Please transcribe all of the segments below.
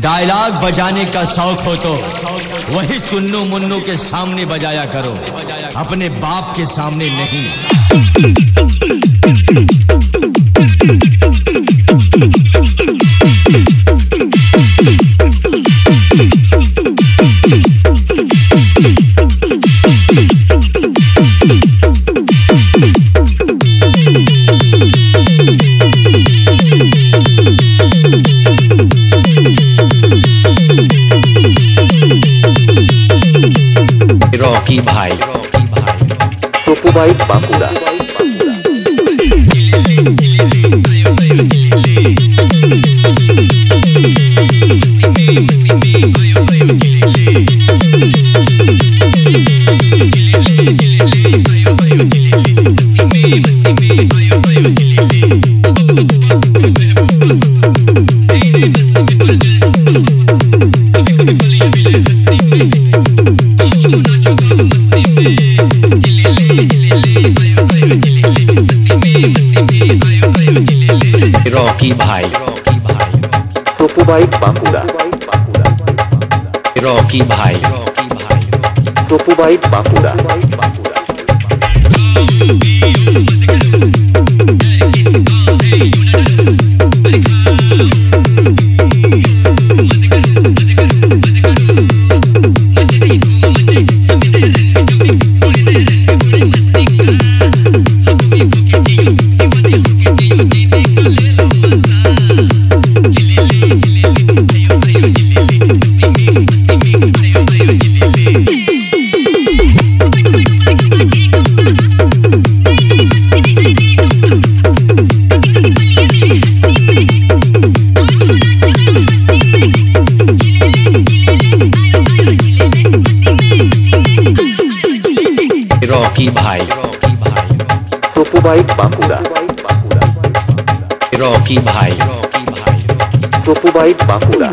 Dialogue बजाने का शौक हो तो वही चुन्नू मुन्नू के सामने बजाया करो, अपने बाप के सामने नहीं। रॉकी भाई टोपू भाई बांकुड़ा। रॉकी भाई टोपू भाई बांकुड़ा। रॉकी भाई टोपू भाई बांकुड़ा। रॉकी भाई टोपू भाई बांकुड़ा। रॉकी भाई टोपू भाई बांकुड़ा।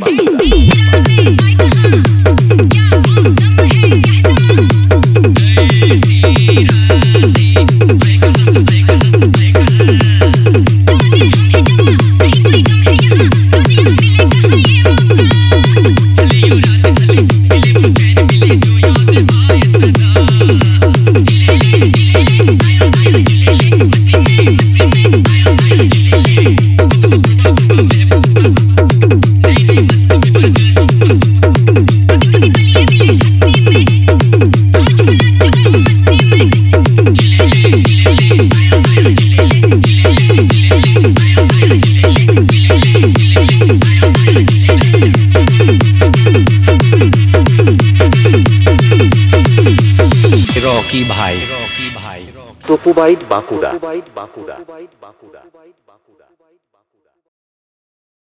रॉकी भाई टोपू भाई बांकुड़ा।